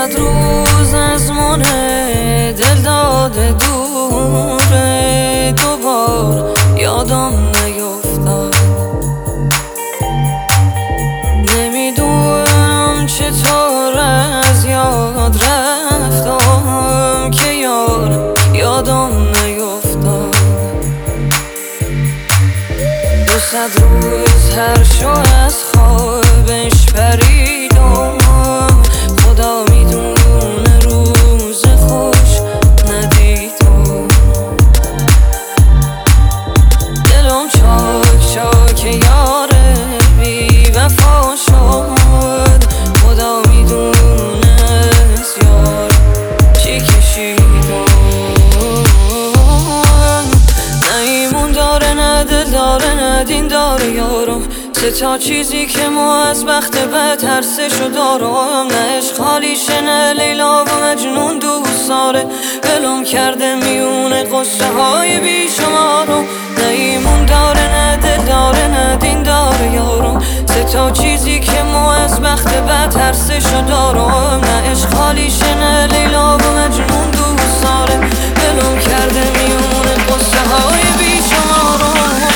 صد روز از مونه دل داده دوره، دوبار یادم نیفتاد. نمیدونم چطور از یاد رفتم که یار یادم نیفتاد. 200 روز هر شو از خوابش پریدم، خدا میدونه روز خوش ندیدم. دلم چاک چاک یاره بی وفا شد، خدا میدونه از یار چی کشیدم. نه ایمون داره نه دل داره نه دین داره یارم، سه تا چیزی که ما از بخت بد ترسشو دارم. نه عشق خالیشه نه لیلا و مجنون دوست داره، دلم کرده میونه قصه های بیشمارم. نه ایمون داره نه دل داره نه دین داره یارم، سه تا چیزی که ما از بخت بد ترسشو دارم. نه عشق خالیشه نه لیلا و مجنون دوست داره، دلم کرده میونه قصه های بیشمارم.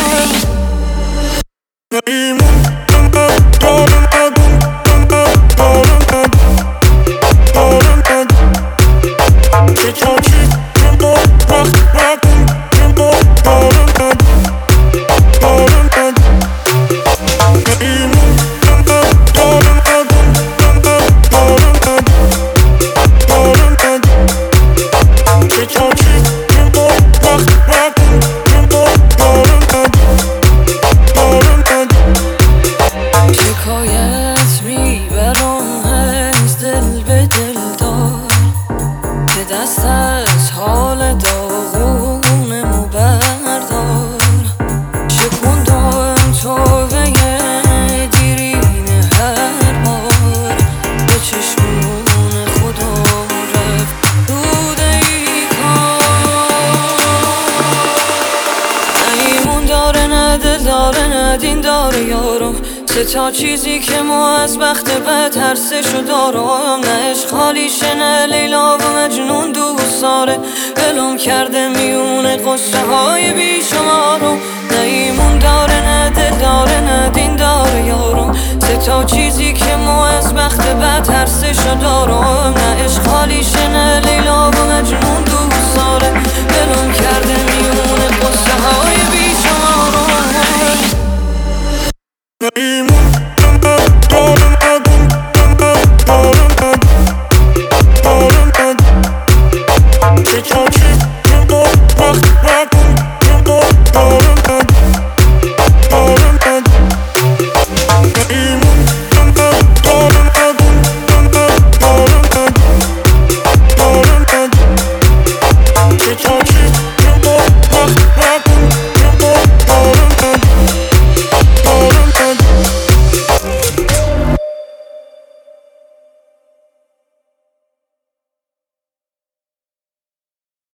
شکایت میبرم از دل به دل دار، که دست از حال داغونمو بردار. شکوندم توبه دیرین هر بار، به چشمون خودم رفت دود ای کار. نه ایمون داره نه دل داره نه دین داره یارم، سه تا چیزی که ما از بخت بد ترسشو دارم. نه عشق خالیشه نه لیلا و مجنون دوست داره، دلم کرده میونه قصه های بیشمارم. نه ایمون داره نه دل داره نه دین داره یارم، سه تا چیزی که ما از بخت بد ترسشو دارم. نه عشق خالیشه نه